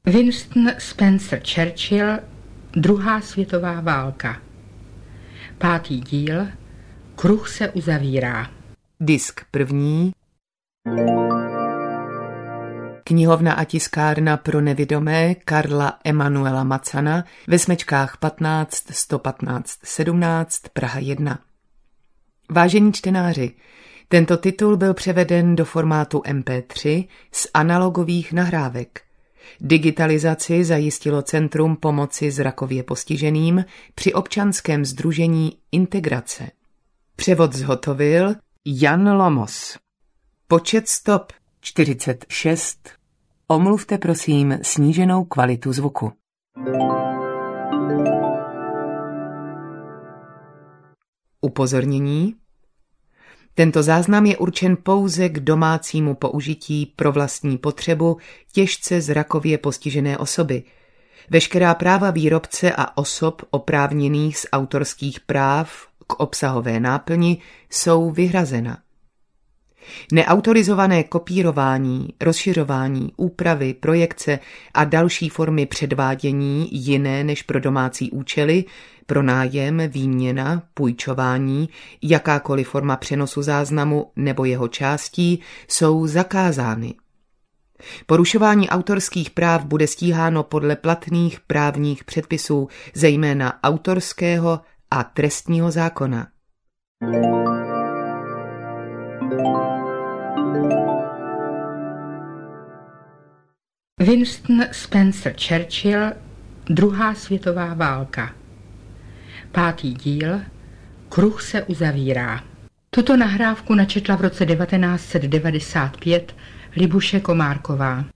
Winston Spencer Churchill, Druhá světová válka. 5. díl. Kruh se uzavírá. Disk 1. Knihovna a tiskárna pro nevidomé Karla Emanuela Macana ve Smečkách 15 115 17 Praha 1. Vážení čtenáři, tento titul byl převeden do formátu MP3 z analogových nahrávek. Digitalizaci zajistilo Centrum pomoci zrakově postiženým při občanském sdružení Integrace. Převod zhotovil Jan Lomos. Počet stop 46. Omluvte prosím sníženou kvalitu zvuku. Upozornění. Tento záznam je určen pouze k domácímu použití pro vlastní potřebu těžce zrakově postižené osoby. Veškerá práva výrobce a osob oprávněných z autorských práv k obsahové náplni jsou vyhrazena. Neautorizované kopírování, rozšiřování, úpravy, projekce a další formy předvádění jiné než pro domácí účely, pronájem, výměna, půjčování, jakákoliv forma přenosu záznamu nebo jeho částí jsou zakázány. Porušování autorských práv bude stíháno podle platných právních předpisů, zejména autorského a trestního zákona. Winston Spencer Churchill, Druhá světová válka. 5. díl. Kruh se uzavírá. Tuto nahrávku načetla v roce 1995 Libuše Komárková.